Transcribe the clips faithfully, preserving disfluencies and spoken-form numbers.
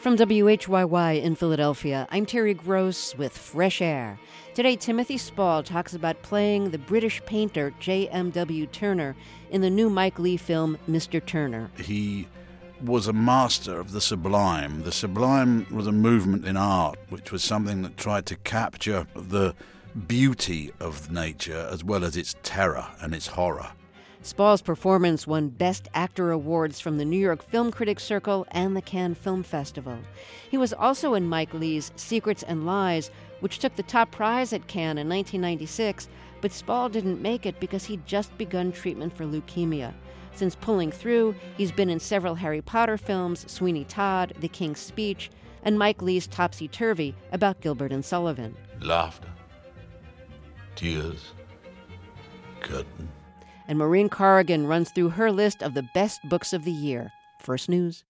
From W H Y Y in Philadelphia, I'm Terry Gross with Fresh Air. Today, Timothy Spall talks about playing the British painter J M W Turner in the new Mike Leigh film, Mister Turner. He was a master of the sublime. The sublime was a movement in art, which was something that tried to capture the beauty of nature as well as its terror and its horror. Spall's performance won Best Actor awards from the New York Film Critics Circle and the Cannes Film Festival. He was also in Mike Leigh's Secrets and Lies, which took the top prize at Cannes in nineteen ninety-six, but Spall didn't make it because he'd just begun treatment for leukemia. Since pulling through, he's been in several Harry Potter films, Sweeney Todd, The King's Speech, and Mike Leigh's Topsy-Turvy about Gilbert and Sullivan. Laughter, tears, curtain. And Maureen Corrigan runs through her list of the best books of the year. First News.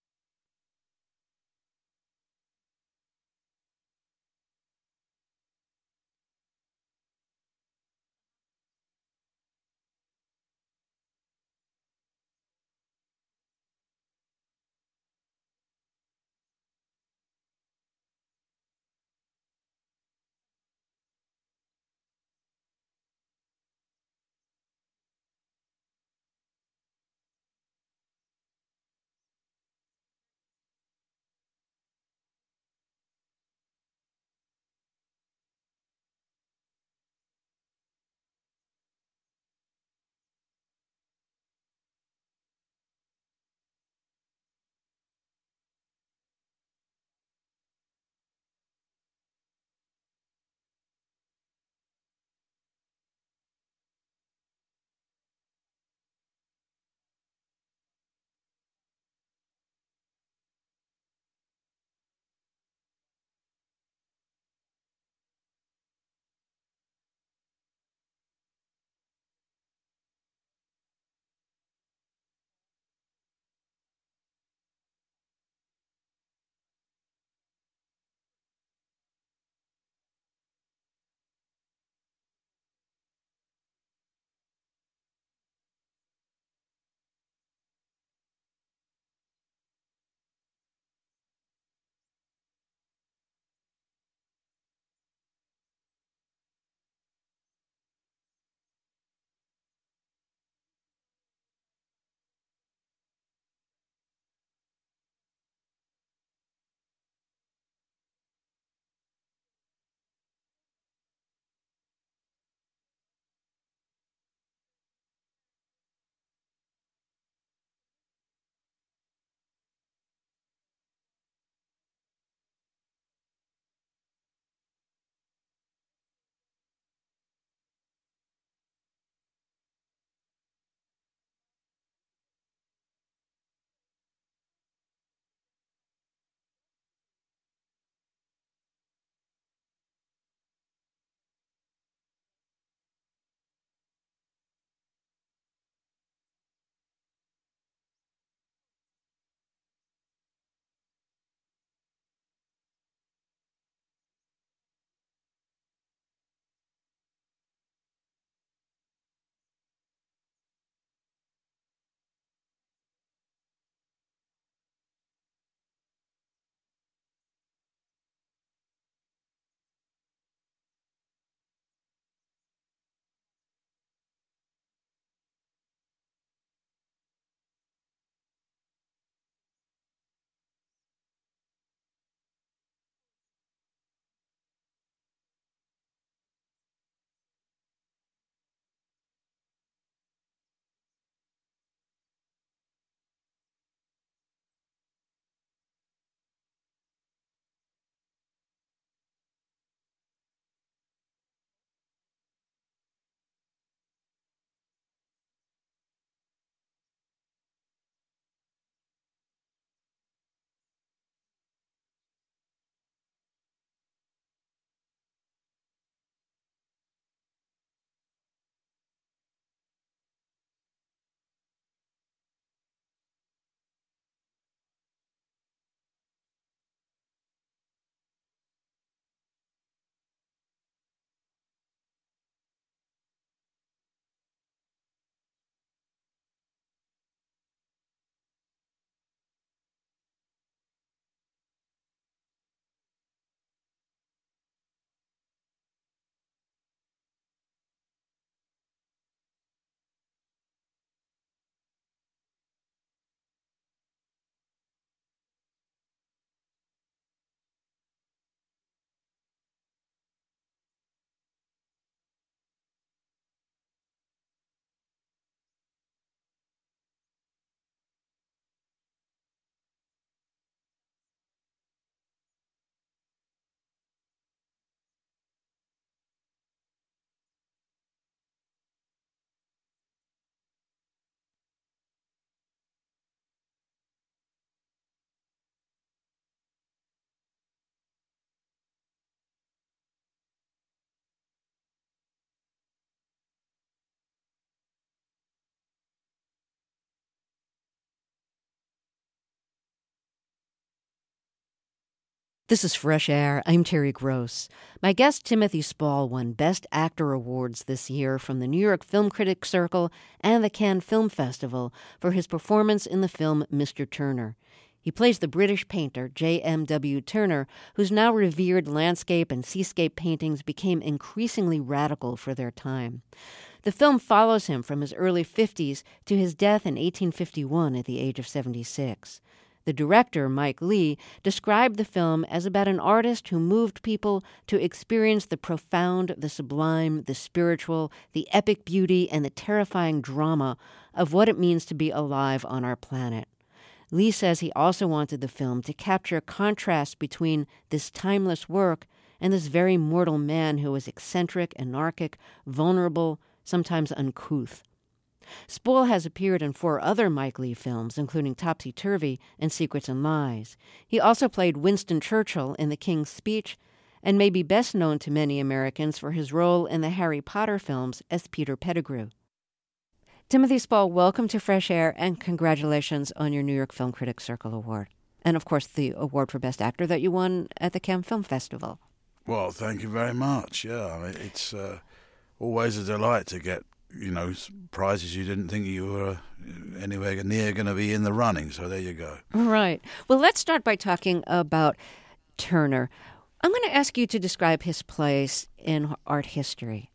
This is Fresh Air. I'm Terry Gross. My guest Timothy Spall won Best Actor awards this year from the New York Film Critics Circle and the Cannes Film Festival for his performance in the film Mister Turner. He plays the British painter J M W Turner, whose now revered landscape and seascape paintings became increasingly radical for their time. The film follows him from his early fifties to his death in eighteen fifty-one at the age of seventy-six. The director, Mike Leigh, described the film as about an artist who moved people to experience the profound, the sublime, the spiritual, the epic beauty, and the terrifying drama of what it means to be alive on our planet. Leigh says he also wanted the film to capture a contrast between this timeless work and this very mortal man who was eccentric, anarchic, vulnerable, sometimes uncouth. Spall has appeared in four other Mike Leigh films, including Topsy-Turvy and Secrets and Lies. He also played Winston Churchill in The King's Speech and may be best known to many Americans for his role in the Harry Potter films as Peter Pettigrew. Timothy Spall, welcome to Fresh Air and congratulations on your New York Film Critics Circle Award. And, of course, the award for Best Actor that you won at the Cannes Film Festival. Well, thank you very much. Yeah, I mean, it's uh, always a delight to get you know, prizes you didn't think you were anywhere near going to be in the running. So there you go. Right. Well, let's start by talking about Turner. I'm going to ask you to describe his place in art history.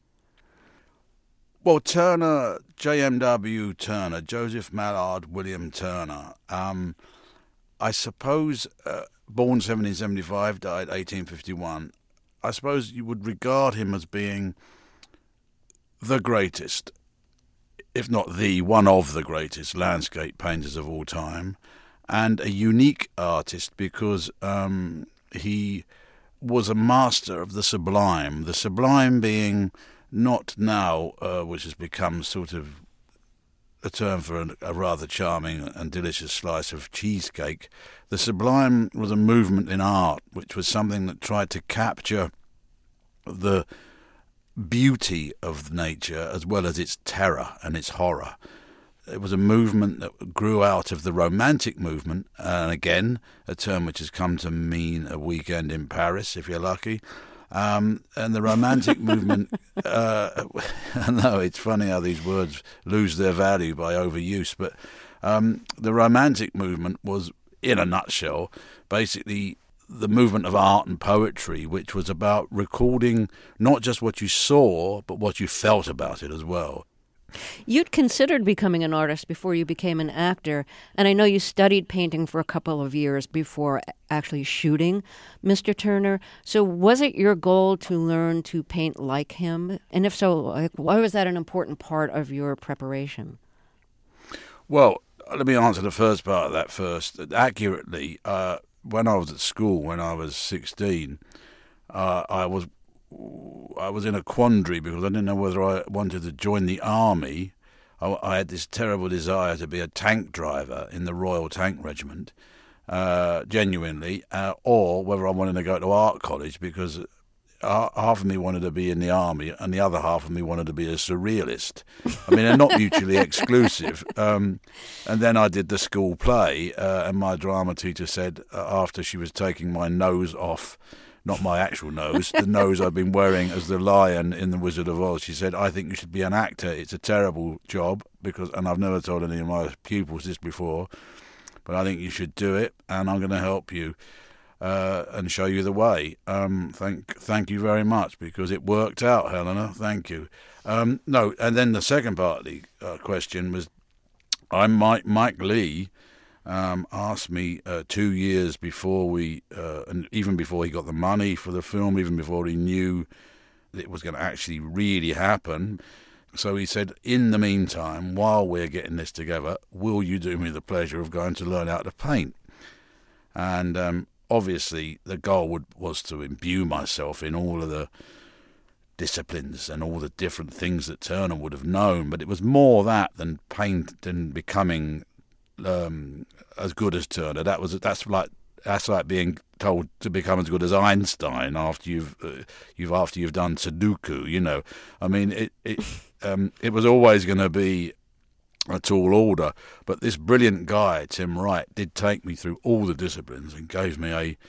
Well, Turner, J M W Turner, Joseph Mallard William Turner, um, I suppose, uh, born seventeen seventy-five, died eighteen fifty-one. I suppose you would regard him as being the greatest, if not the, one of the greatest landscape painters of all time, and a unique artist because um, he was a master of the sublime, the sublime being not now, uh, which has become sort of a term for a, a rather charming and delicious slice of cheesecake. The sublime was a movement in art, which was something that tried to capture the beauty of nature as well as its terror and its horror. It was a movement that grew out of the Romantic movement, and again, a term which has come to mean a weekend in Paris, if you're lucky. Um, and the Romantic movement, uh, I know it's funny how these words lose their value by overuse, but um, the Romantic movement was, in a nutshell, basically the movement of art and poetry, which was about recording not just what you saw, but what you felt about it as well. You'd considered becoming an artist before you became an actor, and I know you studied painting for a couple of years before actually shooting Mister Turner. So was it your goal to learn to paint like him? And if so, like, why was that an important part of your preparation? Well, let me answer the first part of that first. Accurately, uh, when I was at school, when I was sixteen, uh, I was I was in a quandary because I didn't know whether I wanted to join the army. I, I had this terrible desire to be a tank driver in the Royal Tank Regiment, uh, genuinely, uh, or whether I wanted to go to art college because half of me wanted to be in the army and the other half of me wanted to be a surrealist. I mean, they're not mutually exclusive. Um, and then I did the school play, uh, and my drama teacher said, uh, after she was taking my nose off, not my actual nose, the nose I've been wearing as the lion in The Wizard of Oz, she said, I think you should be an actor. It's a terrible job, because, and I've never told any of my pupils this before, but I think you should do it, and I'm going to help you. Uh, and show you the way. Um, thank, thank you very much, because it worked out, Helena. Thank you. Um, no, and then the second part of the uh, question was, I'm Mike, Mike Leigh um, asked me uh, two years before we, uh, and even before he got the money for the film, even before he knew that it was going to actually really happen. So he said, in the meantime, while we're getting this together, will you do me the pleasure of going to learn how to paint? And um, obviously, the goal would, was to imbue myself in all of the disciplines and all the different things that Turner would have known. But it was more that than paint than becoming um, as good as Turner. That was that's like that's like being told to become as good as Einstein after you've uh, you've after you've done Sudoku. You know, I mean, it it um, it was always going to be a tall order, but this brilliant guy, Tim Wright, did take me through all the disciplines and gave me a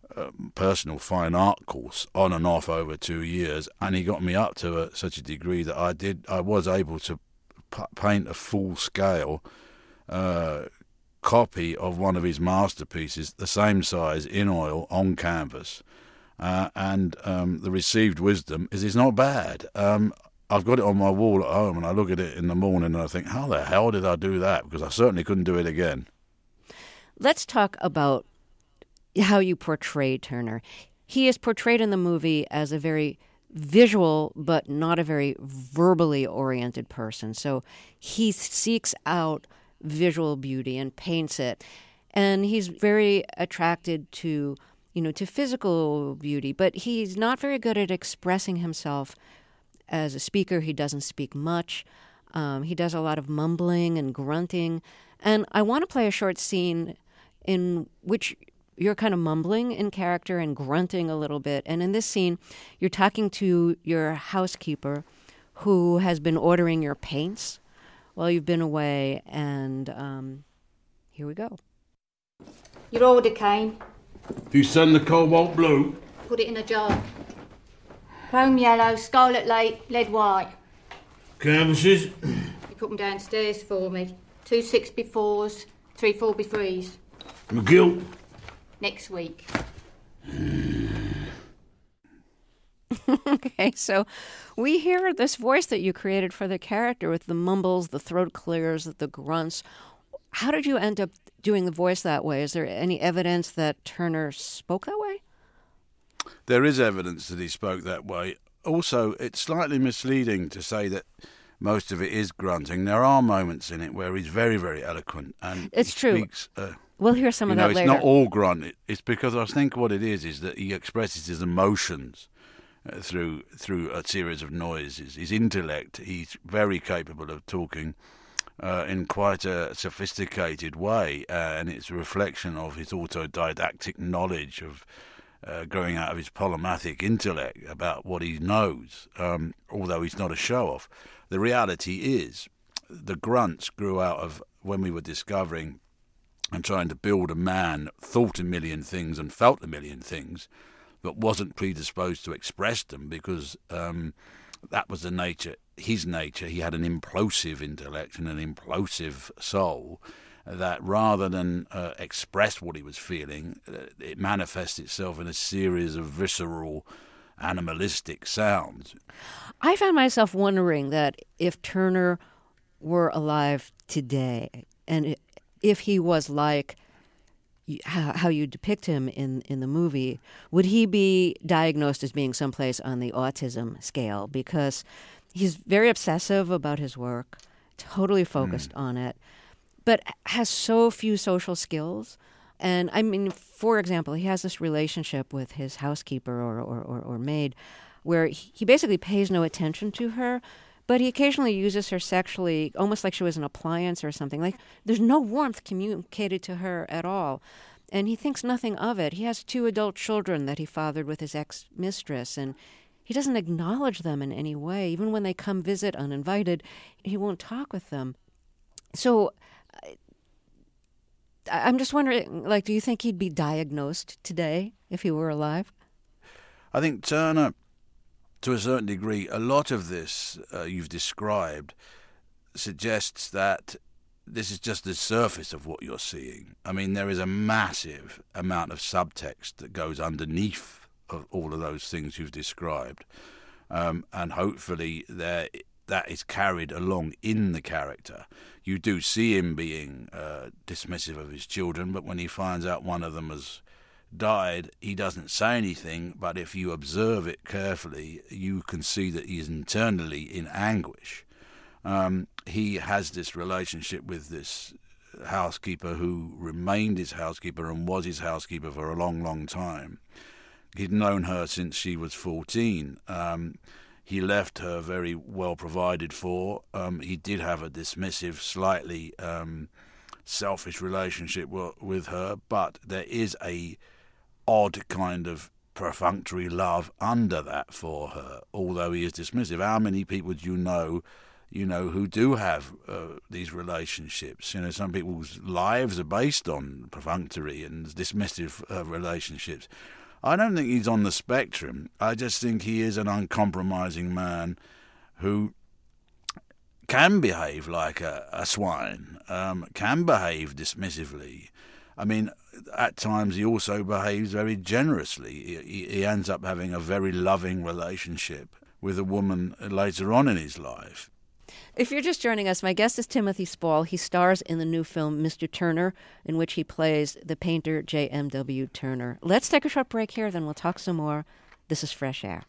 uh, personal fine art course on and off over two years, and he got me up to a, such a degree that I did I was able to p- paint a full scale uh, copy of one of his masterpieces, the same size in oil on canvas, uh, and um, the received wisdom is it's not bad. Um, I've got it on my wall at home, and I look at it in the morning and I think, how the hell did I do that? Because I certainly couldn't do it again. Let's talk about how you portray Turner. He is portrayed in the movie as a very visual but not a very verbally oriented person. So he seeks out visual beauty and paints it. And he's very attracted to, you know, to physical beauty, but he's not very good at expressing himself. As a speaker, he doesn't speak much. Um, he does a lot of mumbling and grunting. And I want to play a short scene in which you're kind of mumbling in character and grunting a little bit. And in this scene, you're talking to your housekeeper who has been ordering your paints while you've been away. And um, here we go. Your order came. If you send the cobalt blue, Put it in a jar. Chrome yellow, scarlet lake, lead white. canvases, You put them downstairs for me. Two six befores, three four be threes. McGill. Next week. Okay, so we hear this voice that you created for the character with the mumbles, the throat clears, the grunts. How did you end up doing the voice that way? Is there any evidence that Turner spoke that way? There is evidence that he spoke that way. Also, it's slightly misleading to say that most of it is grunting. There are moments in it where he's very, very eloquent. And It's he true. Speaks, uh, We'll hear some you of know, that it's later. not all grunt. It, it's because I think what it is is that he expresses his emotions uh, through through a series of noises. His intellect, he's very capable of talking uh, in quite a sophisticated way, uh, and it's a reflection of his autodidactic knowledge of uh, growing out of his polymathic intellect about what he knows, um, although he's not a show-off. The reality is the grunts grew out of when we were discovering and trying to build a man thought a million things and felt a million things, but wasn't predisposed to express them because um, that was the nature, his nature. He had an implosive intellect and an implosive soul that rather than uh, express what he was feeling, uh, it manifests itself in a series of visceral, animalistic sounds. I found myself wondering that if Turner were alive today, and if he was like how you depict him in, in the movie, would he be diagnosed as being someplace on the autism scale? Because he's very obsessive about his work, totally focused mm. on it, but has so few social skills. And I mean, for example, he has this relationship with his housekeeper or, or, or, or maid where he basically pays no attention to her, but he occasionally uses her sexually, almost like she was an appliance or something. Like, there's no warmth communicated to her at all. And he thinks nothing of it. He has two adult children that he fathered with his ex-mistress, and he doesn't acknowledge them in any way. Even when they come visit uninvited, he won't talk with them. So I'm just wondering, like, do you think he'd be diagnosed today if he were alive? I think Turner, to a certain degree, a lot of this uh, you've described suggests that this is just the surface of what you're seeing. I mean, there is a massive amount of subtext that goes underneath of all of those things you've described. Um, and hopefully there, that is carried along in the character. You do see him being uh, dismissive of his children, but when he finds out one of them has died, he doesn't say anything, but if you observe it carefully, you can see that he is internally in anguish. Um, he has this relationship with this housekeeper who remained his housekeeper and was his housekeeper for a long, long time. He'd known her since she was fourteen. Um, he left her very well provided for. Um, he did have a dismissive, slightly um, selfish relationship w- with her, but there is a odd kind of perfunctory love under that for her, although he is dismissive. How many people do you know, you know, who do have uh, these relationships? You know, some people's lives are based on perfunctory and dismissive uh, relationships. I don't think he's on the spectrum. I just think he is an uncompromising man who can behave like a, a swine, um, can behave dismissively. I mean, at times he also behaves very generously. He, he ends up having a very loving relationship with a woman later on in his life. If you're just joining us, my guest is Timothy Spall. He stars in the new film Mister Turner, in which he plays the painter J M W Turner. Let's take a short break here, then we'll talk some more. This is Fresh Air.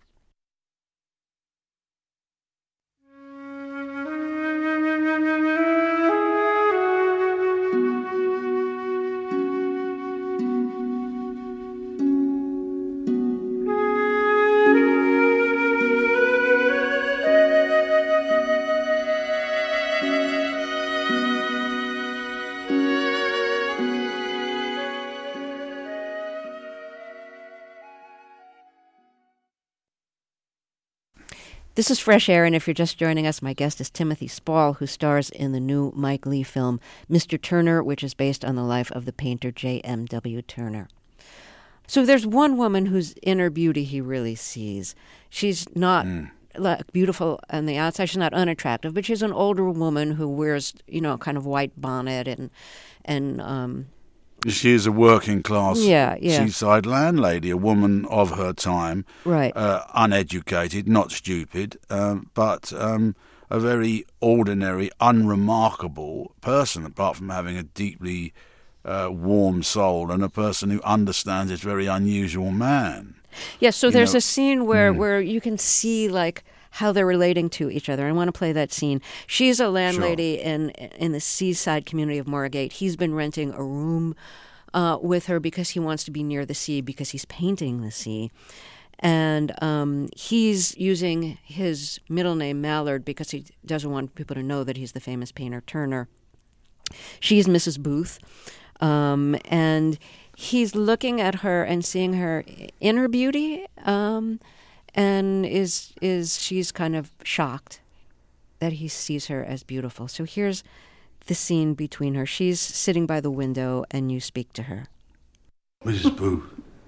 This is Fresh Air, and if you're just joining us, my guest is Timothy Spall, who stars in the new Mike Leigh film, Mister Turner, which is based on the life of the painter J M W Turner. So there's one woman whose inner beauty he really sees. She's not mm. like, beautiful on the outside. She's not unattractive, but she's an older woman who wears, you know, kind of white bonnet and... and um, She is a working class yeah, yeah. seaside landlady, a woman of her time, right? Uh, uneducated, not stupid, um, but um, a very ordinary, unremarkable person, apart from having a deeply uh, warm soul and a person who understands this very unusual man. Yes, so you there's know, a scene where, mm. where you can see, like, how they're relating to each other. I want to play that scene. She's a landlady sure. in in the seaside community of Moorgate. He's been renting a room uh, with her because he wants to be near the sea, because he's painting the sea. And um, he's using his middle name, Mallard, because he doesn't want people to know that he's the famous painter Turner. She's Missus Booth. Um, and he's looking at her and seeing her inner beauty, um, and is is she's kind of shocked that he sees her as beautiful. So here's the scene between her. She's sitting by the window, and you speak to her. Missus Booth,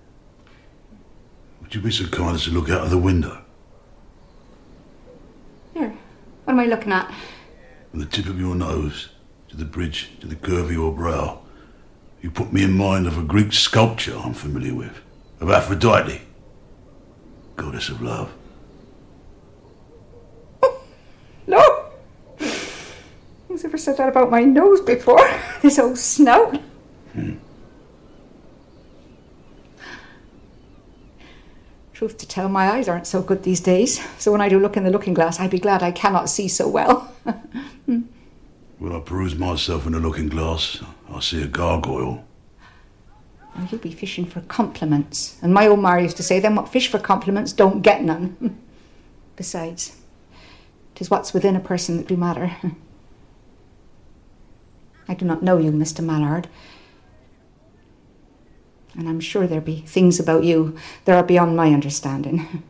would you be so kind as to look out of the window? Here, what am I looking at? From the tip of your nose to the bridge to the curve of your brow, you put me in mind of a Greek sculpture I'm familiar with, of Aphrodite, goddess of love. No! Who's ever said that about my nose before? This old snout. Hmm. Truth to tell, my eyes aren't so good these days, so when I do look in the looking glass, I'd be glad I cannot see so well. When I peruse myself in the looking glass, I see a gargoyle. Now, you'll be fishing for compliments, and my old ma used to say, them what fish for compliments don't get none. Besides, 'tis what's within a person that do matter. I do not know you, Mister Mallard, and I'm sure there be things about you that are beyond my understanding.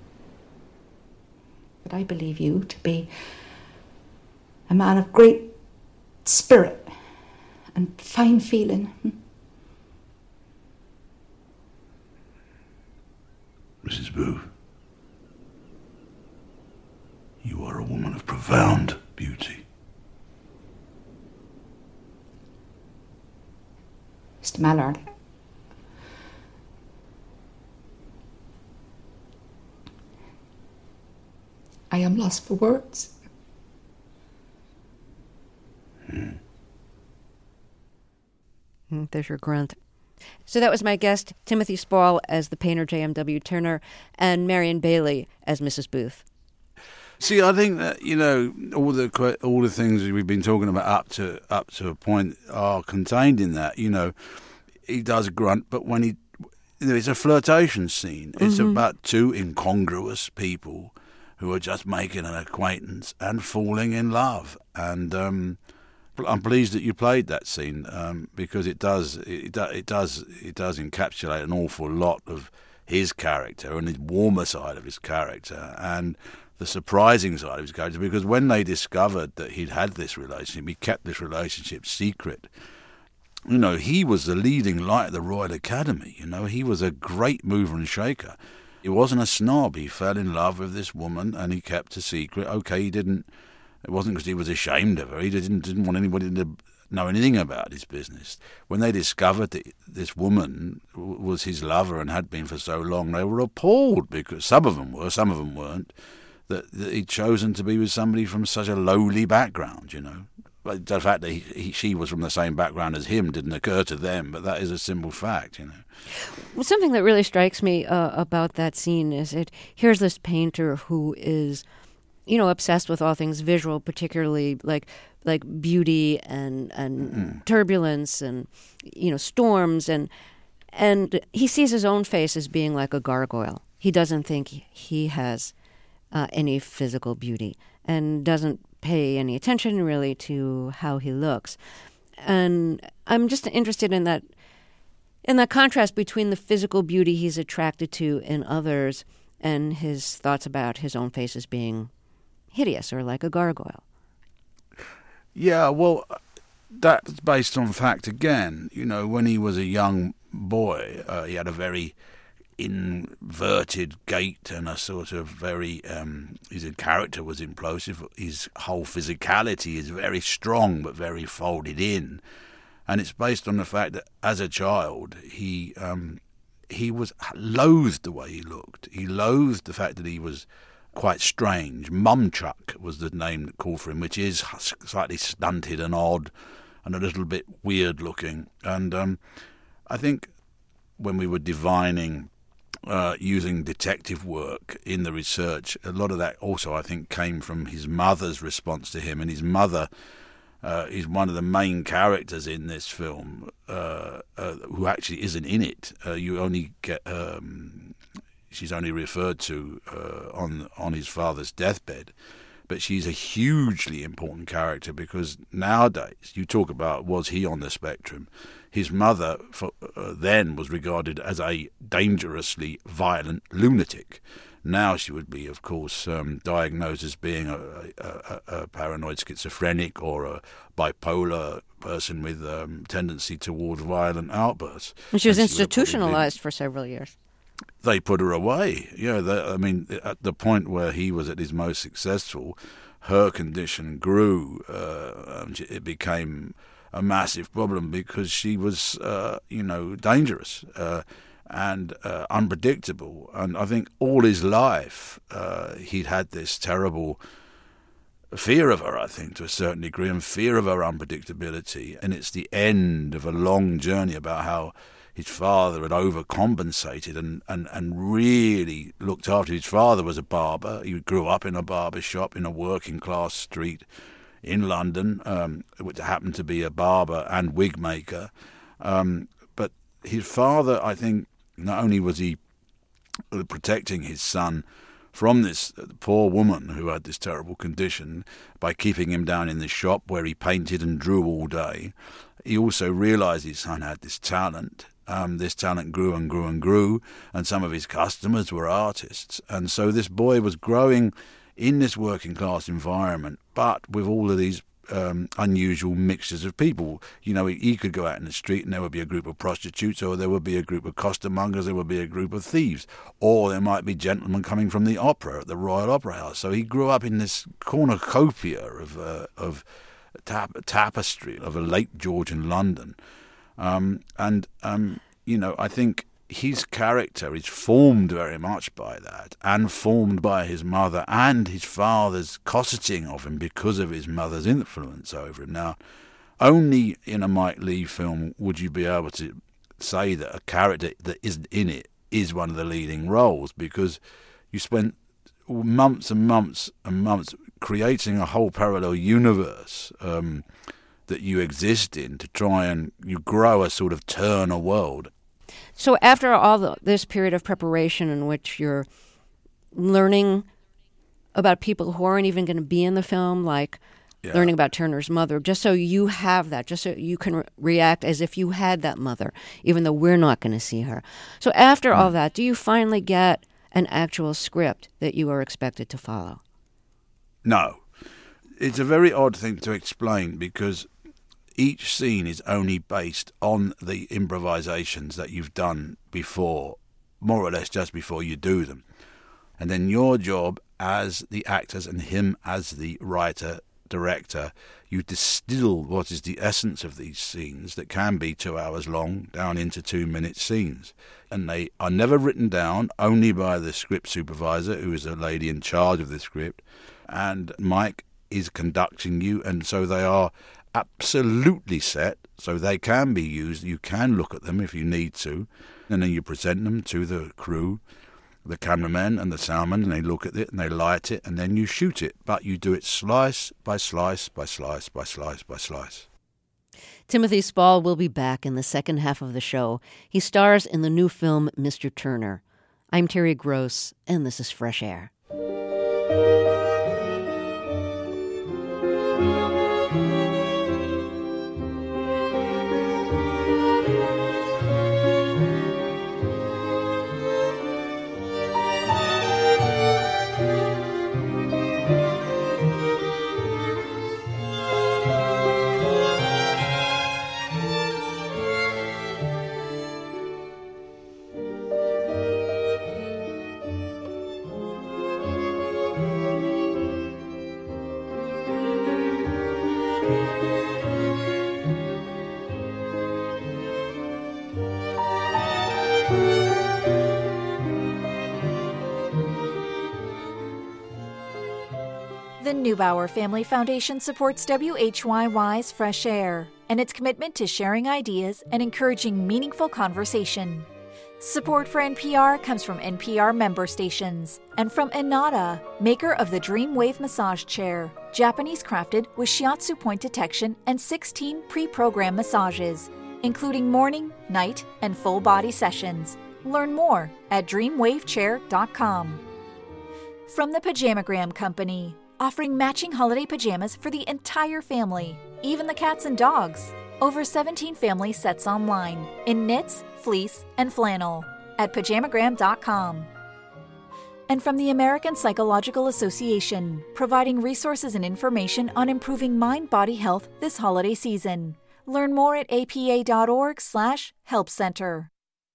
But I believe you to be a man of great spirit and fine feeling. Missus Booth, you are a woman of profound beauty. Mister Mallard, I am lost for words. Hmm. There's your grunt. So that was my guest, Timothy Spall, as the painter J M W Turner, and Marion Bailey as Missus Booth. See, I think that, you know, all the all the things we've been talking about up to up to a point are contained in that. You know, he does grunt, but when he, you know, it's a flirtation scene. It's mm-hmm. about two incongruous people who are just making an acquaintance and falling in love. And um, I'm pleased that you played that scene um, because it does it, it does it does encapsulate an awful lot of his character and his warmer side of his character and the surprising side of his character. Because when they discovered that he'd had this relationship, he kept this relationship secret. You know, he was the leading light at the Royal Academy. You know, he was a great mover and shaker. He wasn't a snob. He fell in love with this woman and he kept a secret. Okay, he didn't, it wasn't because he was ashamed of her. He didn't, didn't want anybody to know anything about his business. When they discovered that this woman was his lover and had been for so long, they were appalled, because some of them were, some of them weren't, that, that he'd chosen to be with somebody from such a lowly background, you know. But the fact that he, he, she was from the same background as him didn't occur to them, but that is a simple fact, you know. Well, something that really strikes me uh, about that scene is it here's this painter who is, you know, obsessed with all things visual, particularly like like beauty and and mm-hmm. turbulence and, you know, storms, and and he sees his own face as being like a gargoyle. He doesn't think he has uh, any physical beauty and doesn't pay any attention really to how he looks. And I'm just interested in that in that contrast between the physical beauty he's attracted to in others and his thoughts about his own face as being hideous or like a gargoyle. Yeah, well, that's based on fact again. You know, when he was a young boy, uh, he had a very inverted gait and a sort of very, um, his character was implosive. His whole physicality is very strong but very folded in. And it's based on the fact that as a child, he um, he was loathed the way he looked. He loathed the fact that he was quite strange. Mumchuck was the name that called for him, which is slightly stunted and odd and a little bit weird looking. And um, I think when we were divining Uh, using detective work in the research, a lot of that also I think came from his mother's response to him. And his mother uh, is one of the main characters in this film, uh, uh, who actually isn't in it. Uh, you only get um, she's only referred to uh, on on his father's deathbed, but she's a hugely important character, because nowadays you talk about, was he on the spectrum? His mother for, uh, then was regarded as a dangerously violent lunatic. Now she would be, of course, um, diagnosed as being a, a, a paranoid schizophrenic or a bipolar person with um, tendency towards violent outbursts. And she was and institutionalized for several years. They put her away. Yeah, they, I mean, at the point where he was at his most successful, her condition grew. Uh, it became a massive problem because she was, uh, you know, dangerous uh, and uh, unpredictable. And I think all his life uh, he'd had this terrible fear of her, I think, to a certain degree, and fear of her unpredictability. And it's the end of a long journey about how his father had overcompensated and, and, and really looked after. His father was a barber. He grew up in a barber shop in a working-class street in London, um, which happened to be a barber and wig maker. Um, but his father, I think, not only was he protecting his son from this poor woman who had this terrible condition by keeping him down in the shop where he painted and drew all day, he also realised his son had this talent. Um, this talent grew and grew and grew, and some of his customers were artists. And so this boy was growing in this working-class environment, but with all of these um, unusual mixtures of people. You know, he, he could go out in the street and there would be a group of prostitutes, or there would be a group of costermongers, there would be a group of thieves, or there might be gentlemen coming from the opera at the Royal Opera House. So he grew up in this cornucopia of, uh, of tap- tapestry of a late Georgian London. Um, and, um, you know, I think his character is formed very much by that, and formed by his mother and his father's cosseting of him because of his mother's influence over him. Now, only in a Mike Leigh film would you be able to say that a character that isn't in it is one of the leading roles, because you spent months and months and months creating a whole parallel universe um, that you exist in to try and you grow a sort of Turner world. So after all the, this period of preparation in which you're learning about people who aren't even going to be in the film, like yeah. learning about Turner's mother, just so you have that, just so you can re- react as if you had that mother, even though we're not going to see her. So after mm. all that, do you finally get an actual script that you are expected to follow? No. It's a very odd thing to explain, because each scene is only based on the improvisations that you've done before, more or less just before you do them. And then your job as the actors and him as the writer, director, you distill what is the essence of these scenes that can be two hours long down into two-minute scenes. And they are never written down, only by the script supervisor, who is a lady in charge of the script, and Mike is conducting you, and so they are absolutely set, so they can be used. You can look at them if you need to, and then you present them to the crew, the cameraman and the soundman, and they look at it and they light it, and then you shoot it. But you do it slice by slice by slice by slice by slice. Timothy Spall will be back in the second half of the show. He stars in the new film Mister Turner. I'm Terry Gross, and this is Fresh Air. The Neubauer Family Foundation supports W H Y Y's Fresh Air and its commitment to sharing ideas and encouraging meaningful conversation. Support for N P R comes from N P R member stations and from Enata, maker of the Dreamwave massage chair, Japanese crafted with shiatsu point detection and sixteen pre-programmed massages, including morning, night, and full body sessions. Learn more at dreamwave chair dot com. From the Pajamagram Company, offering matching holiday pajamas for the entire family, even the cats and dogs. Over seventeen family sets online in knits, fleece, and flannel at pajamagram dot com. And from the American Psychological Association, providing resources and information on improving mind-body health this holiday season. Learn more at a p a dot org slash help center.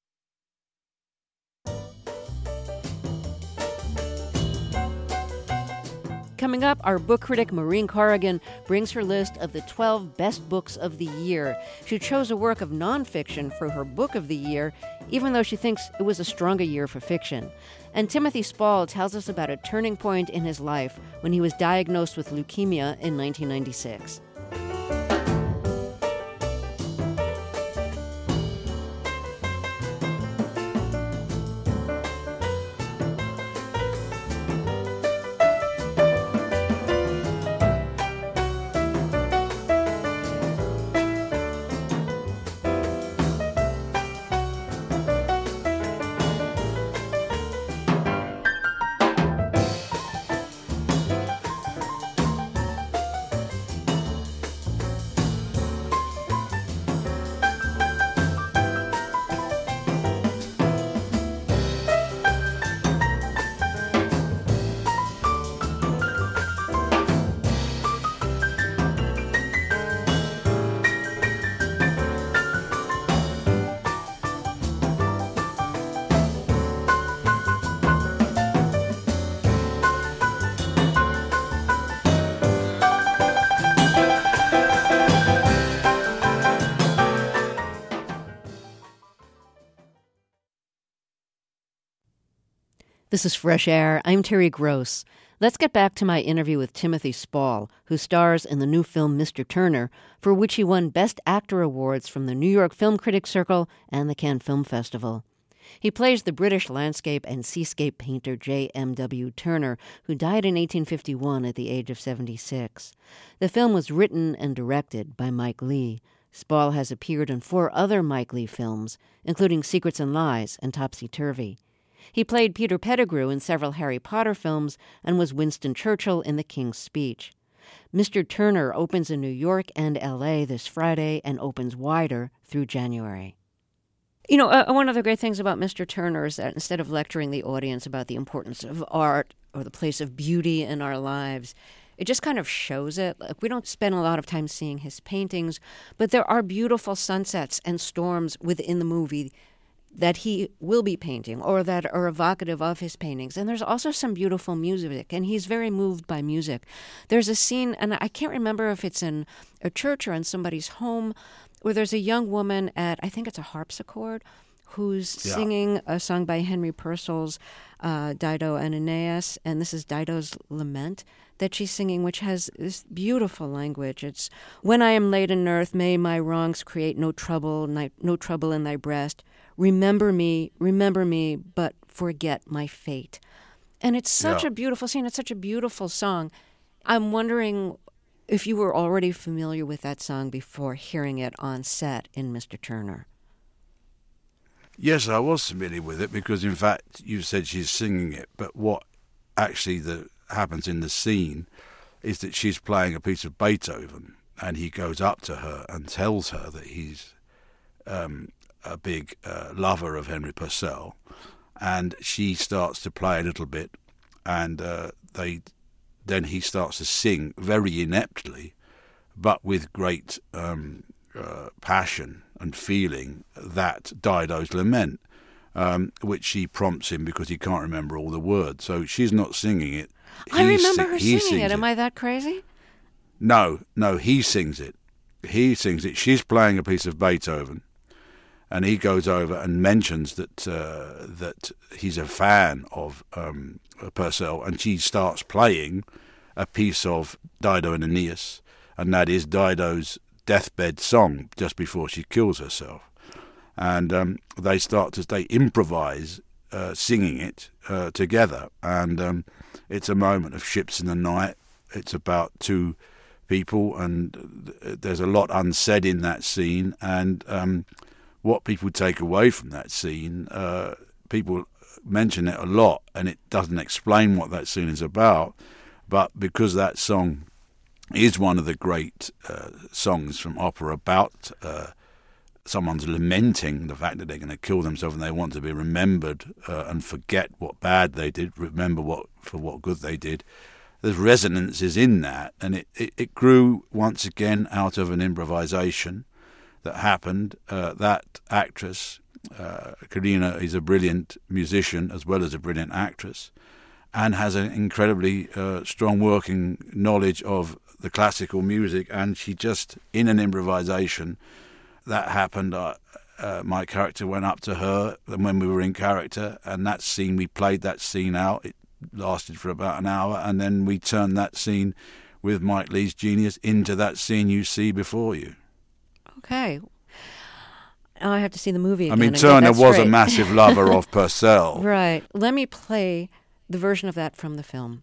Coming up, our book critic Maureen Corrigan brings her list of the twelve best books of the year. She chose a work of nonfiction for her book of the year, even though she thinks it was a stronger year for fiction. And Timothy Spall tells us about a turning point in his life when he was diagnosed with leukemia in nineteen ninety-six. This is Fresh Air. I'm Terry Gross. Let's get back to my interview with Timothy Spall, who stars in the new film Mister Turner, for which he won Best Actor awards from the New York Film Critics Circle and the Cannes Film Festival. He plays the British landscape and seascape painter J M W Turner, who died in eighteen fifty-one at the age of seventy-six. The film was written and directed by Mike Leigh. Spall has appeared in four other Mike Leigh films, including Secrets and Lies and Topsy Turvy. He played Peter Pettigrew in several Harry Potter films and was Winston Churchill in The King's Speech. Mister Turner opens in New York and L A this Friday and opens wider through January. You know, uh, one of the great things about Mister Turner is that instead of lecturing the audience about the importance of art or the place of beauty in our lives, it just kind of shows it. Like, we don't spend a lot of time seeing his paintings, but there are beautiful sunsets and storms within the movie that he will be painting or that are evocative of his paintings. And there's also some beautiful music, and he's very moved by music. There's a scene, and I can't remember if it's in a church or in somebody's home, where there's a young woman at, I think it's a harpsichord, who's yeah. singing a song by Henry Purcell's uh, Dido and Aeneas, and this is Dido's Lament that she's singing, which has this beautiful language. It's, when I am laid in earth, may my wrongs create no trouble, no trouble in thy breast. Remember me, remember me, but forget my fate. And it's such yeah. a beautiful scene. It's such a beautiful song. I'm wondering if you were already familiar with that song before hearing it on set in Mister Turner. Yes, I was familiar with it because, in fact, you said she's singing it. But what actually the, happens in the scene is that she's playing a piece of Beethoven, and he goes up to her and tells her that he's um, a big uh, lover of Henry Purcell, and she starts to play a little bit, and uh, they then he starts to sing very ineptly, but with great um, uh, passion and feeling, that Dido's Lament, um, which she prompts him because he can't remember all the words. So she's not singing it. I He remember si- her he singing it. sings Am I that crazy? No, no, he sings it. He sings it. She's playing a piece of Beethoven, and he goes over and mentions that uh, that he's a fan of um, Purcell, and she starts playing a piece of Dido and Aeneas, and that is Dido's deathbed song just before she kills herself. And um, they start to, they improvise uh, singing it uh, together, and um, it's a moment of ships in the night. It's about two people, and there's a lot unsaid in that scene, and um, what people take away from that scene, uh, people mention it a lot, and it doesn't explain what that scene is about, but because that song is one of the great uh, songs from opera about uh, someone's lamenting the fact that they're going to kill themselves and they want to be remembered uh, and forget what bad they did, remember what for what good they did. There's resonances in that, and it, it, it grew once again out of an improvisation that happened. Uh, that actress, uh, Karina, is a brilliant musician as well as a brilliant actress, and has an incredibly uh, strong working knowledge of the classical music, and she just, in an improvisation that happened, uh, uh, my character went up to her when we were in character, and that scene, we played that scene out. It lasted for about an hour, and then we turned that scene with Mike Leigh's genius into that scene you see before you. Okay. Now I have to see the movie again. I mean, and Turner get that was straight. a massive lover of Purcell. Right. Let me play the version of that from the film.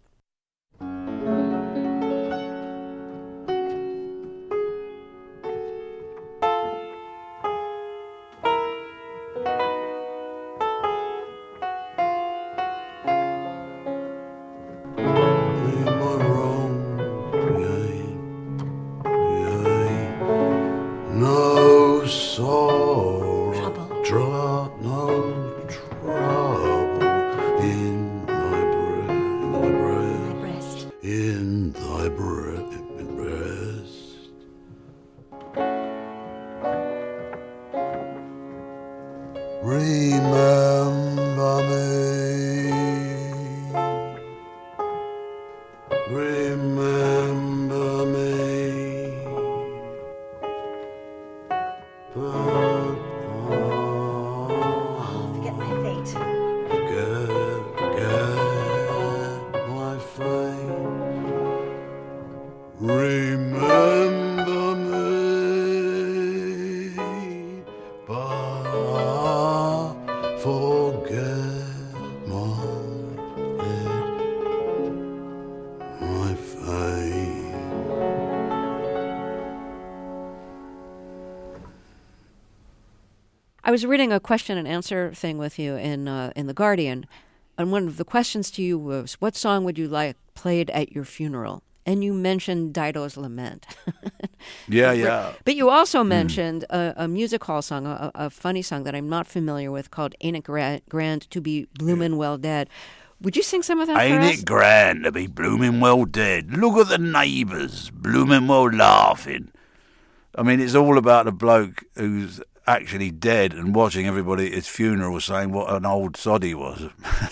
I was reading a question and answer thing with you in uh, in The Guardian, and one of the questions to you was, what song would you like played at your funeral? And you mentioned Dido's Lament. yeah, yeah. But you also mentioned mm. a, a music hall song, a, a funny song that I'm not familiar with called Ain't It Gra- Grand to Be Bloomin' Well Dead. Would you sing some of that Ain't for us? it grand to be blooming well dead? Look at the neighbours, blooming well laughing. I mean, it's all about the bloke who's actually dead and watching everybody at his funeral saying what an old sod he was.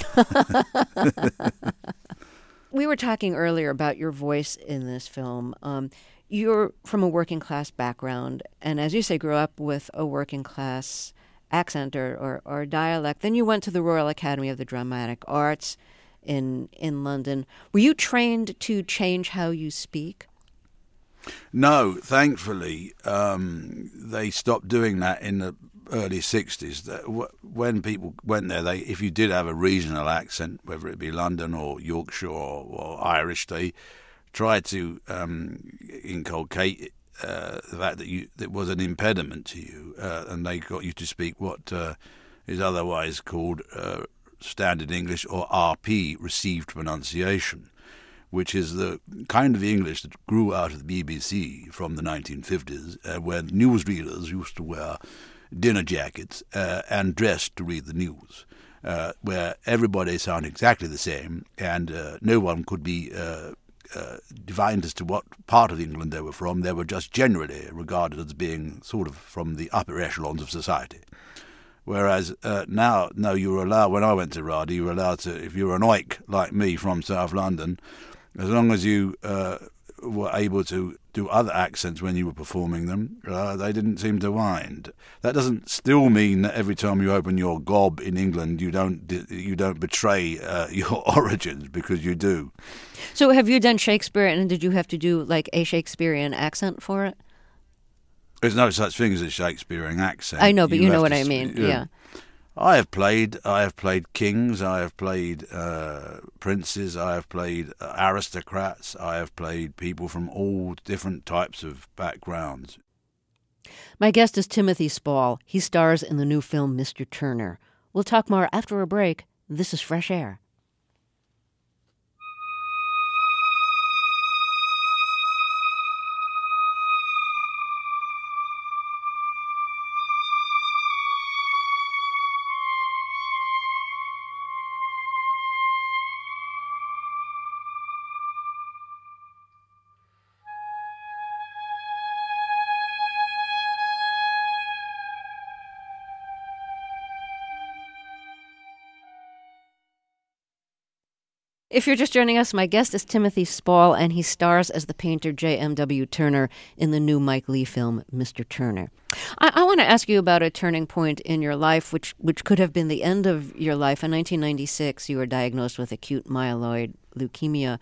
We were talking earlier about your voice in this film. Um, you're from a working class background, and as you say, grew up with a working class accent or, or, or dialect. Then you went to the Royal Academy of the Dramatic Arts in in London. Were you trained to change how you speak? No, thankfully, um, they stopped doing that in the early sixties. When people went there, they if you did have a regional accent, whether it be London or Yorkshire or, or Irish, they tried to um, inculcate uh, the fact that you that was an impediment to you, uh, and they got you to speak what uh, is otherwise called uh, Standard English, or R P, Received Pronunciation, which is the kind of English that grew out of the B B C from the nineteen fifties, uh, when newsreaders used to wear dinner jackets uh, and dress to read the news, uh, where everybody sounded exactly the same, and uh, no one could be uh, uh, divined as to what part of England they were from. They were just generally regarded as being sort of from the upper echelons of society. Whereas uh, now, no, you were allowed, when I went to RADA, you were allowed to, if you were an oik like me from South London, as long as you uh, were able to do other accents when you were performing them, uh, they didn't seem to mind. That doesn't still mean that every time you open your gob in England, you don't you don't betray uh, your origins, because you do. So have you done Shakespeare, and did you have to do like a Shakespearean accent for it? There's no such thing as a Shakespearean accent. I know, but you, you know what to, I mean. You know, yeah. I have played. I have played kings. I have played uh, princes. I have played aristocrats. I have played people from all different types of backgrounds. My guest is Timothy Spall. He stars in the new film Mister Turner. We'll talk more after a break. This is Fresh Air. If you're just joining us, my guest is Timothy Spall, and he stars as the painter J M W Turner in the new Mike Leigh film, Mister Turner. I, I want to ask you about a turning point in your life, which, which could have been the end of your life. In nineteen ninety-six, you were diagnosed with acute myeloid leukemia.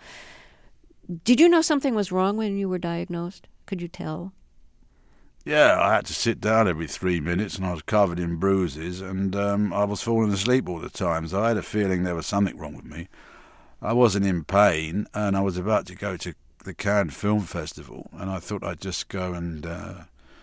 Did you know something was wrong when you were diagnosed? Could you tell? Yeah, I had to sit down every three minutes, and I was covered in bruises, and um, I was falling asleep all the time, so I had a feeling there was something wrong with me. I wasn't in pain, and I was about to go to the Cannes Film Festival, and I thought I'd just go and uh,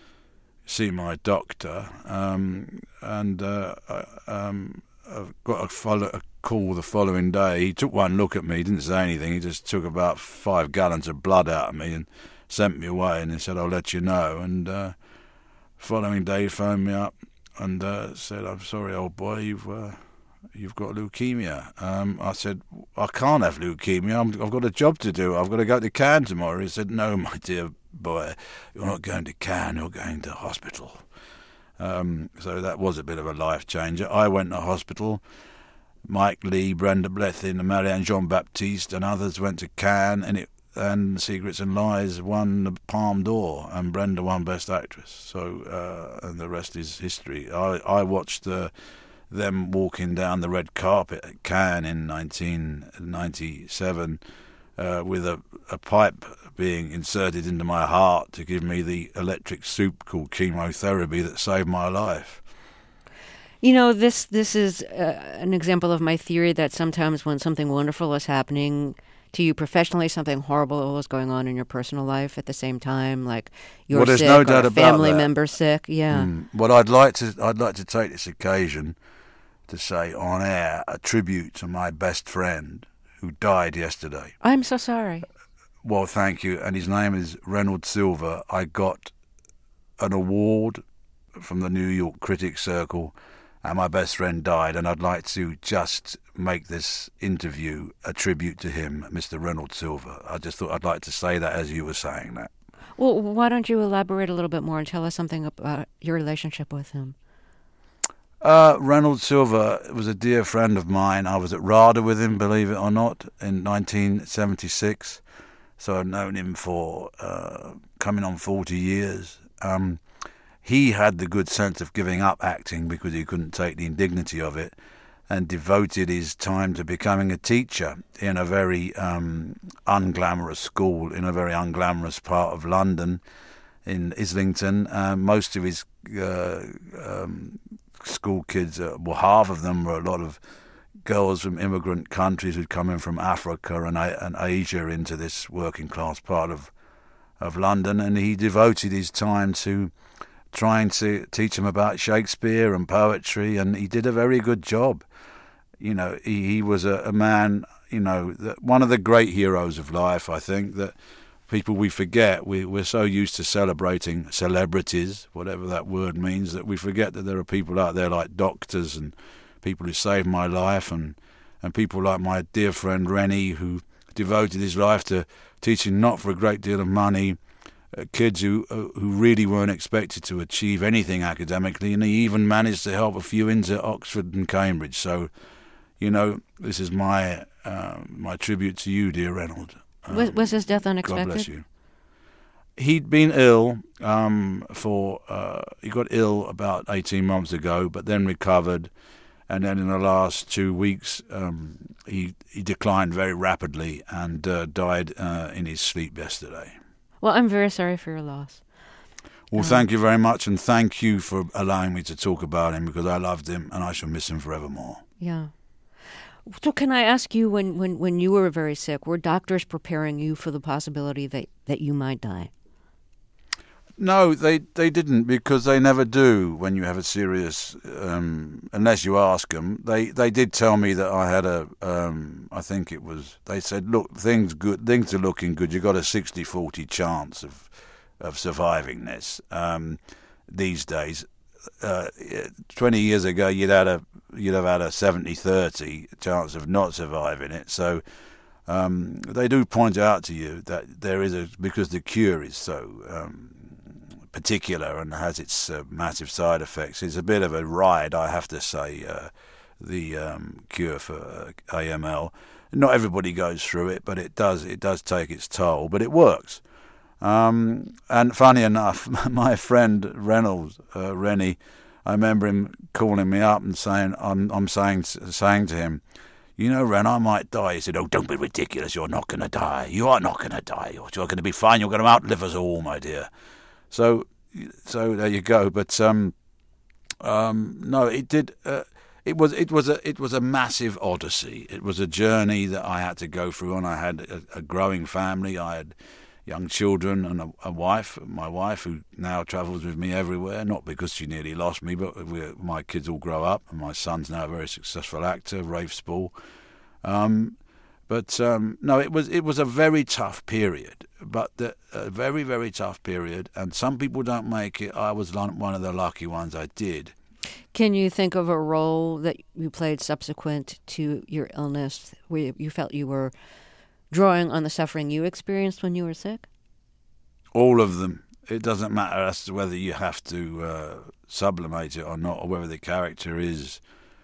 see my doctor. Um, and uh, I um, I got a, follow, a call the following day. He took one look at me, didn't say anything. He just took about five gallons of blood out of me and sent me away, and he said, "I'll let you know." And uh, following day, he phoned me up and uh, said, "I'm sorry, old boy, you've... Uh, You've got leukemia." Um, I said, "I can't have leukemia. I'm, I've got a job to do. I've got to go to Cannes tomorrow." He said, "No, my dear boy, you're not going to Cannes. You're going to hospital." Um, so that was a bit of a life changer. I went to hospital. Mike Leigh, Brenda Blethyn, and Marianne Jean-Baptiste and others went to Cannes, and it and Secrets and Lies won the Palme d'Or, and Brenda won Best Actress. So uh, and the rest is history. I I watched the. Uh, them walking down the red carpet at Cannes in nineteen ninety-seven uh, with a, a pipe being inserted into my heart to give me the electric soup called chemotherapy that saved my life. You know, this this is uh, an example of my theory that sometimes when something wonderful is happening to you professionally, something horrible is going on in your personal life at the same time, like you're well, sick no or doubt a family about that. member sick. Yeah. Mm. Well, I'd like to I'd like to take this occasion to say on air a tribute to my best friend who died yesterday. I'm so sorry. Well, thank you. And his name is Reynolds Silver. I got an award from the New York Critics Circle and my best friend died, and I'd like to just make this interview a tribute to him, Mister Reynold Silva. I just thought I'd like to say that as you were saying that. Well, why don't you elaborate a little bit more and tell us something about your relationship with him? Uh, Reynold Silva was a dear friend of mine. I was at RADA with him, believe it or not, in nineteen seventy-six. So I've known him for uh, coming on forty years. Um, he had the good sense of giving up acting because he couldn't take the indignity of it, and devoted his time to becoming a teacher in a very um, unglamorous school, in a very unglamorous part of London, in Islington. Uh, most of his uh, um, school kids, uh, well, half of them were a lot of girls from immigrant countries who'd come in from Africa and, and Asia into this working class part of of London, and he devoted his time to trying to teach them about Shakespeare and poetry, and he did a very good job. You know, he, he was a, a man, you know, that one of the great heroes of life, I think, that people we forget. We, we're so used to celebrating celebrities, whatever that word means, that we forget that there are people out there like doctors and people who saved my life, and, and people like my dear friend Rennie, who devoted his life to teaching not for a great deal of money, uh, kids who uh, who really weren't expected to achieve anything academically, and he even managed to help a few into Oxford and Cambridge. So, you know, this is my uh, my tribute to you, dear Reynold. Um, was, was his death unexpected? God bless you. He'd been ill um, for, uh, he got ill about eighteen months ago, but then recovered. And then in the last two weeks, um, he, he declined very rapidly and uh, died uh, in his sleep yesterday. Well, I'm very sorry for your loss. Well, um, thank you very much, and thank you for allowing me to talk about him, because I loved him and I shall miss him forevermore. Yeah. So can I ask you, when, when, when you were very sick, were doctors preparing you for the possibility that, that you might die? No, they they didn't, because they never do when you have a serious, um, unless you ask them. They they did tell me that I had a, um, I think it was, they said, look, things good, things are looking good. You've got a sixty forty chance of of surviving this um, these days. Uh, twenty years ago, you'd had a you'd have had a seventy thirty chance of not surviving it. So um, they do point out to you that there is a, because the cure is so um, particular and has its uh, massive side effects. It's a bit of a ride, I have to say, uh, the um, cure for uh, A M L. Not everybody goes through it, but it does it does take its toll, but it works. Um, and funny enough, my friend Reynolds, uh, Rennie, I remember him calling me up and saying, I'm, I'm saying saying to him, you know, Ren, I might die. He said, oh, don't be ridiculous, you're not going to die. You are not going to die. You're, you're going to be fine. You're going to outlive us all, my dear. So, so there you go. But um, um, no, it did. Uh, it was it was a it was a massive odyssey. It was a journey that I had to go through, and I had a, a growing family. I had young children and a, a wife. My wife, who now travels with me everywhere, not because she nearly lost me, but we, my kids all grow up, and my son's now a very successful actor, Rafe Spall. Um, But um, no, it was it was a very tough period, but the, a very, very tough period. And some people don't make it. I was one of the lucky ones. I did. Can you think of a role that you played subsequent to your illness where you felt you were drawing on the suffering you experienced when you were sick? All of them. It doesn't matter as to whether you have to uh, sublimate it or not, or whether the character is,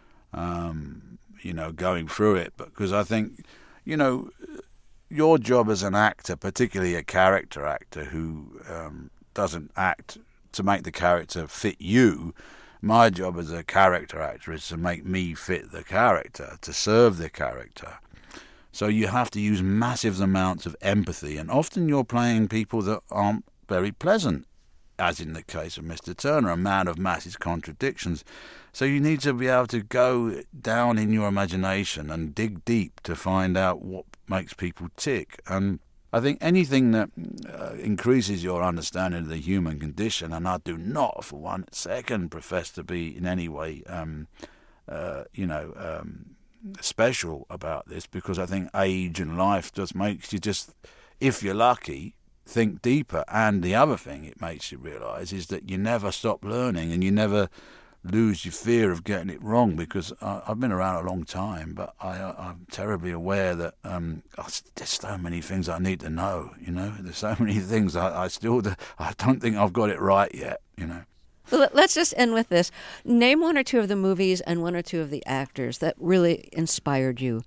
um, you know, going through it. Because I think, you know, your job as an actor, particularly a character actor who um, doesn't act to make the character fit you, my job as a character actor is to make me fit the character, to serve the character. So you have to use massive amounts of empathy, and often you're playing people that aren't very pleasant, as in the case of Mister Turner, a man of massive contradictions. So you need to be able to go down in your imagination and dig deep to find out what makes people tick. And I think anything that uh, increases your understanding of the human condition, and I do not for one second profess to be in any way, um, uh, you know, um, special about this, because I think age and life just makes you just, if you're lucky, think deeper. And the other thing it makes you realise is that you never stop learning, and you never lose your fear of getting it wrong, because I, I've been around a long time, but I, I'm terribly aware that um, there's so many things I need to know, you know. There's so many things I, I still, I don't think I've got it right yet, you know. Let's just end with this. Name one or two of the movies and one or two of the actors that really inspired you.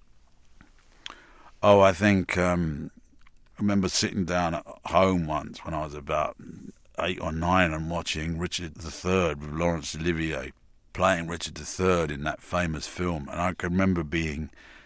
Oh, I think um, I remember sitting down at home once when I was about eight or nine and watching Richard the Third with Laurence Olivier playing Richard the Third in that famous film, and I can remember being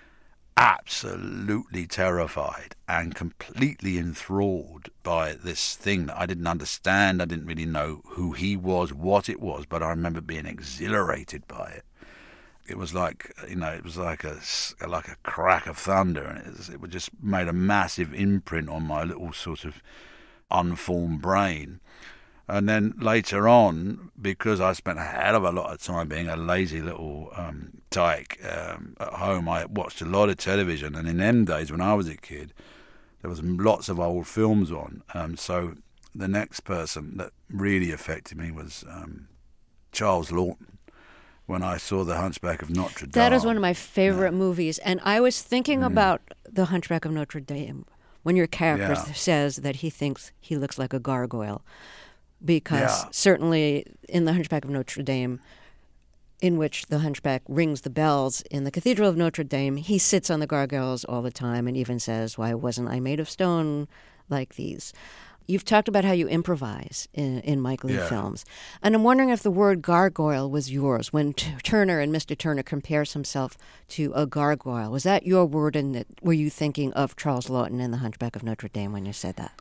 absolutely terrified and completely enthralled by this thing that I didn't understand. I didn't really know who he was, what it was, but I remember being exhilarated by it. It was like, you know, it was like a, like a crack of thunder, and it, was, it just made a massive imprint on my little sort of unformed brain. And then later on, because I spent a hell of a lot of time being a lazy little um, tyke um, at home, I watched a lot of television. And in them days, when I was a kid, there was lots of old films on. Um, so the next person that really affected me was um, Charles Laughton. When I saw The Hunchback of Notre Dame. That is one of my favorite yeah. movies. And I was thinking mm. about The Hunchback of Notre Dame when your character yeah. says that he thinks he looks like a gargoyle. Because yeah. certainly in The Hunchback of Notre Dame, in which the hunchback rings the bells in the Cathedral of Notre Dame, he sits on the gargoyles all the time and even says, "Why wasn't I made of stone like these?" You've talked about how you improvise in, in Mike Leigh yeah. films. And I'm wondering if the word gargoyle was yours when T- Turner and Mister Turner compares himself to a gargoyle. Was that your word, and that, were you thinking of Charles Laughton in The Hunchback of Notre Dame when you said that?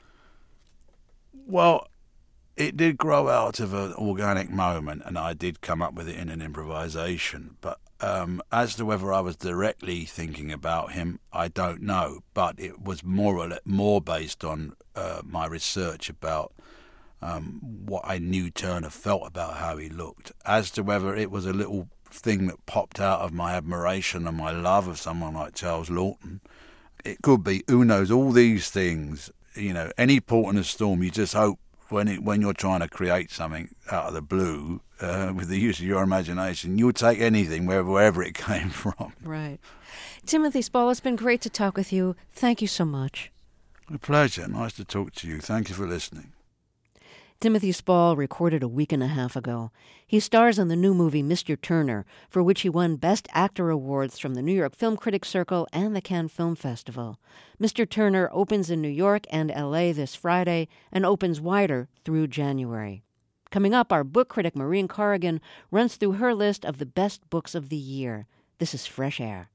Well, it did grow out of an organic moment, and I did come up with it in an improvisation. But um, as to whether I was directly thinking about him, I don't know. But it was more or less, more based on uh, my research about um, what I knew Turner felt about how he looked. As to whether it was a little thing that popped out of my admiration and my love of someone like Charles Laughton, it could be. Who knows? All these things, you know, any port in a storm, you just hope when it, when you're trying to create something out of the blue uh, with the use of your imagination, you'll take anything wherever, wherever it came from. Right. Timothy Spall, it's been great to talk with you. Thank you so much. A pleasure. Nice to talk to you. Thank you for listening. Timothy Spall recorded a week and a half ago. He stars in the new movie Mister Turner, for which he won Best Actor awards from the New York Film Critics Circle and the Cannes Film Festival. Mister Turner opens in New York and L A this Friday and opens wider through January. Coming up, our book critic Maureen Corrigan runs through her list of the best books of the year. This is Fresh Air.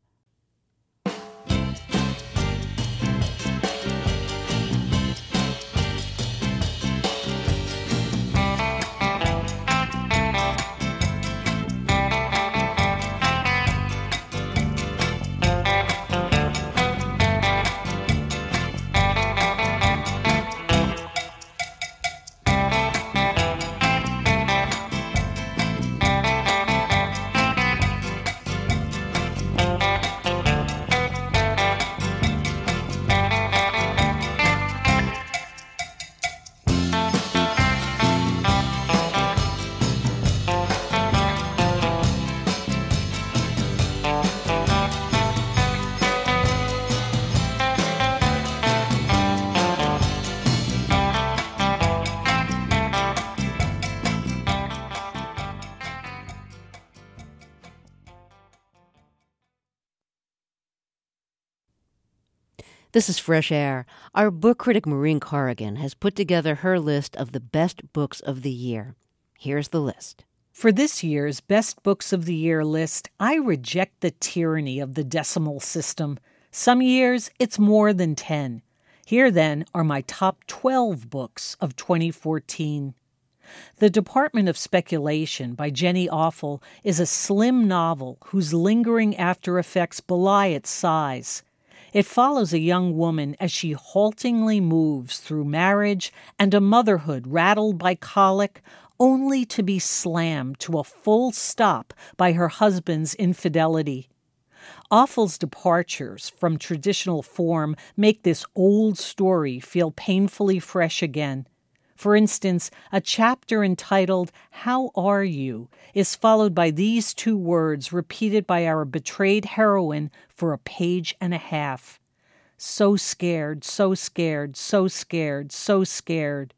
This is Fresh Air. Our book critic Maureen Corrigan has put together her list of the best books of the year. Here's the list. For this year's Best Books of the Year list, I reject the tyranny of the decimal system. Some years, it's more than ten. Here, then, are my top twelve books of twenty fourteen. The Department of Speculation by Jenny Offal is a slim novel whose lingering after-effects belie its size. It follows a young woman as she haltingly moves through marriage and a motherhood rattled by colic, only to be slammed to a full stop by her husband's infidelity. Offal's departures from traditional form make this old story feel painfully fresh again. For instance, a chapter entitled "How Are You?" is followed by these two words repeated by our betrayed heroine for a page and a half. So scared, so scared, so scared, so scared.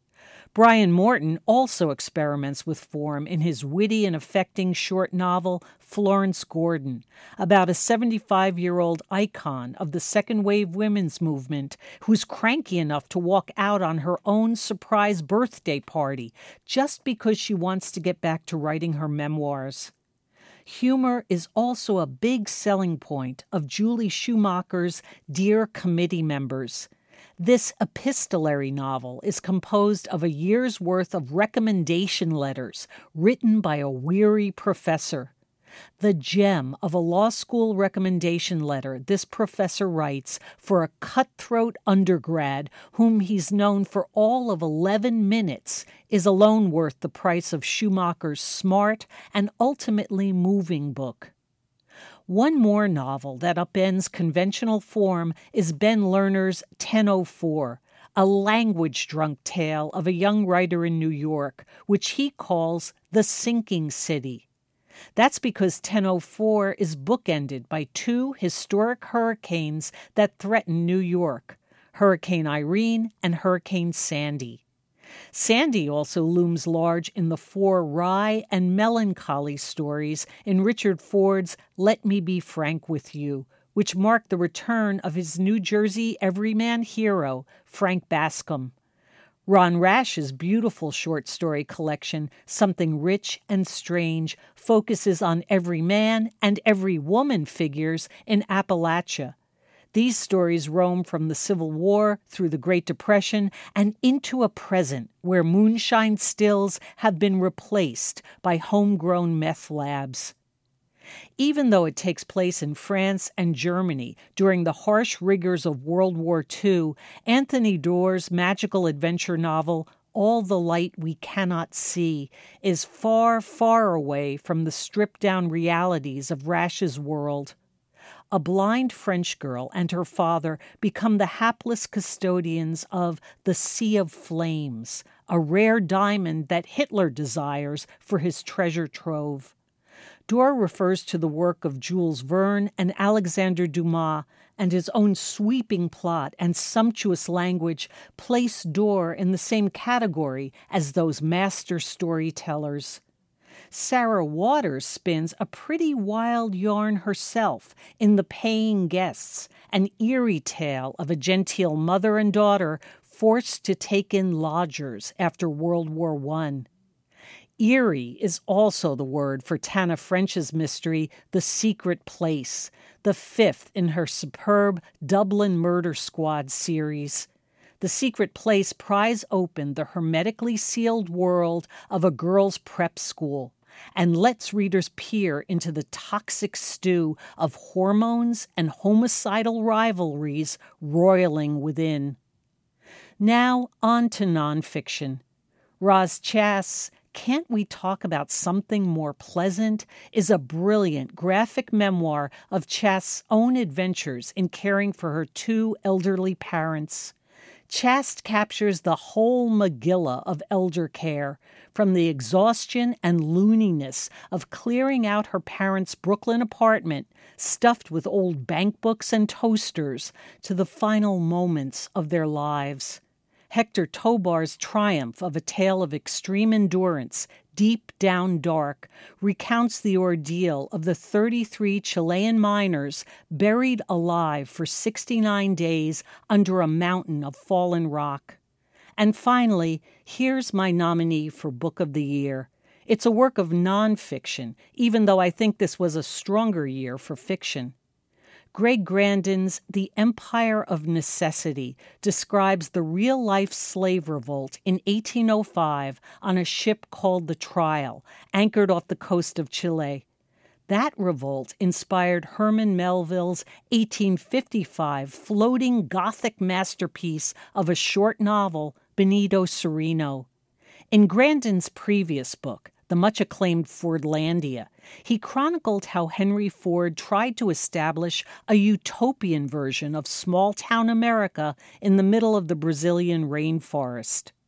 Brian Morton also experiments with form in his witty and affecting short novel Florence Gordon, about a seventy-five-year-old icon of the second-wave women's movement who's cranky enough to walk out on her own surprise birthday party just because she wants to get back to writing her memoirs. Humor is also a big selling point of Julie Schumacher's Dear Committee Members. This epistolary novel is composed of a year's worth of recommendation letters written by a weary professor. The gem of a law school recommendation letter this professor writes for a cutthroat undergrad whom he's known for all of eleven minutes is alone worth the price of Schumacher's smart and ultimately moving book. One more novel that upends conventional form is Ben Lerner's ten oh four, a language-drunk tale of a young writer in New York, which he calls the sinking city. That's because ten oh four is bookended by two historic hurricanes that threaten New York, Hurricane Irene and Hurricane Sandy. Sandy also looms large in the four wry and melancholy stories in Richard Ford's Let Me Be Frank with You, which marked the return of his New Jersey everyman hero, Frank Bascom. Ron Rash's beautiful short story collection, Something Rich and Strange, focuses on every man and every woman figures in Appalachia. These stories roam from the Civil War through the Great Depression and into a present where moonshine stills have been replaced by homegrown meth labs. Even though it takes place in France and Germany during the harsh rigors of World War Two, Anthony Doerr's magical adventure novel, All the Light We Cannot See, is far, far away from the stripped-down realities of Rash's world. A blind French girl and her father become the hapless custodians of the Sea of Flames, a rare diamond that Hitler desires for his treasure trove. Doerr refers to the work of Jules Verne and Alexander Dumas, and his own sweeping plot and sumptuous language place Doerr in the same category as those master storytellers. Sarah Waters spins a pretty wild yarn herself in The Paying Guests, an eerie tale of a genteel mother and daughter forced to take in lodgers after World War One. Eerie is also the word for Tana French's mystery, The Secret Place, the fifth in her superb Dublin Murder Squad series. The Secret Place pries open the hermetically sealed world of a girls' prep school and lets readers peer into the toxic stew of hormones and homicidal rivalries roiling within. Now on to nonfiction. Roz Chast's Can't We Talk About Something More Pleasant is a brilliant graphic memoir of Chast's own adventures in caring for her two elderly parents. Chast captures the whole Megillah of elder care, from the exhaustion and looniness of clearing out her parents' Brooklyn apartment, stuffed with old bank books and toasters, to the final moments of their lives. Hector Tobar's triumph of a tale of extreme endurance, deep down dark, recounts the ordeal of the thirty-three Chilean miners buried alive for sixty-nine days under a mountain of fallen rock. And finally, here's my nominee for Book of the Year. It's a work of nonfiction, even though I think this was a stronger year for fiction. Greg Grandin's The Empire of Necessity describes the real-life slave revolt in eighteen oh five on a ship called the Trial, anchored off the coast of Chile. That revolt inspired Herman Melville's eighteen fifty-five floating Gothic masterpiece of a short novel, Benito Cereno. In Grandin's previous book, the much-acclaimed Fordlandia, he chronicled how Henry Ford tried to establish a utopian version of small-town America in the middle of the Brazilian rainforest.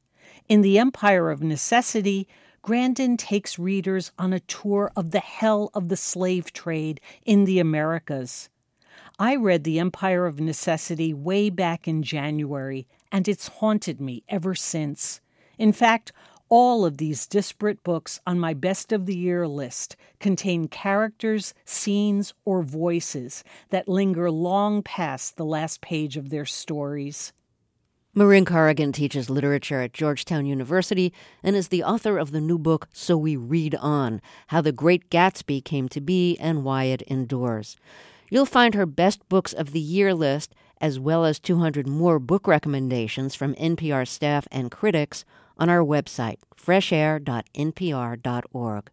In The Empire of Necessity, Grandin takes readers on a tour of the hell of the slave trade in the Americas. I read The Empire of Necessity way back in January, and it's haunted me ever since. In fact, all of these disparate books on my Best of the Year list contain characters, scenes, or voices that linger long past the last page of their stories. Marin Corrigan teaches literature at Georgetown University and is the author of the new book, So We Read On, How the Great Gatsby Came to Be and Why It Endures. You'll find her Best Books of the Year list, as well as two hundred more book recommendations from N P R staff and critics, on our website, fresh air dot n p r dot org.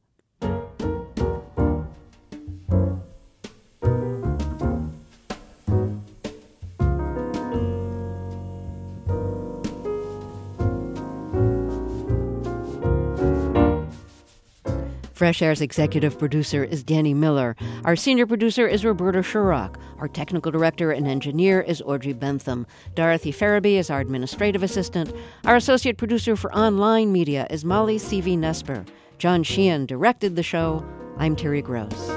Fresh Air's executive producer is Danny Miller. Our senior producer is Roberta Shurrock. Our technical director and engineer is Audrey Bentham. Dorothy Farabee is our administrative assistant. Our associate producer for online media is Molly C V Nesper. John Sheehan directed the show. I'm Terry Gross.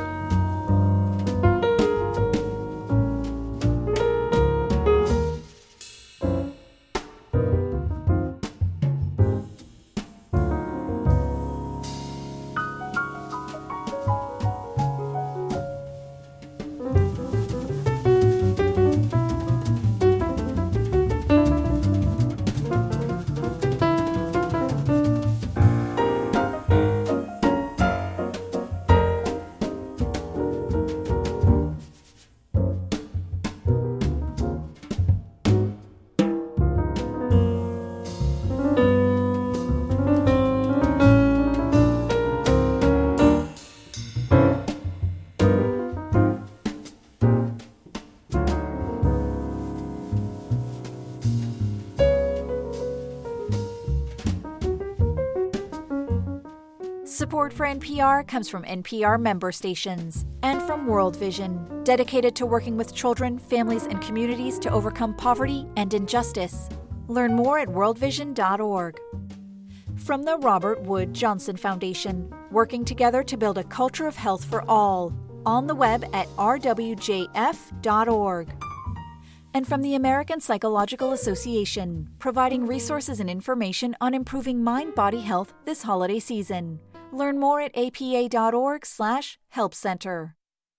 Support for N P R comes from N P R member stations and from World Vision, dedicated to working with children, families, and communities to overcome poverty and injustice. Learn more at world vision dot org. From the Robert Wood Johnson Foundation, working together to build a culture of health for all, on the web at r w j f dot org. And from the American Psychological Association, providing resources and information on improving mind-body health this holiday season. Learn more at a p a dot org slash help center.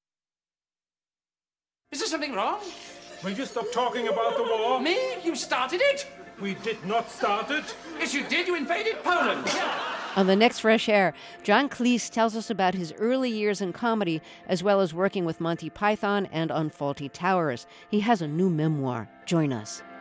Is there something wrong? Will you stop talking about the war? Me? You started it? We did not start it. Yes, you did. You invaded Poland. On the next Fresh Air, John Cleese tells us about his early years in comedy, as well as working with Monty Python and on Fawlty Towers. He has a new memoir. Join us.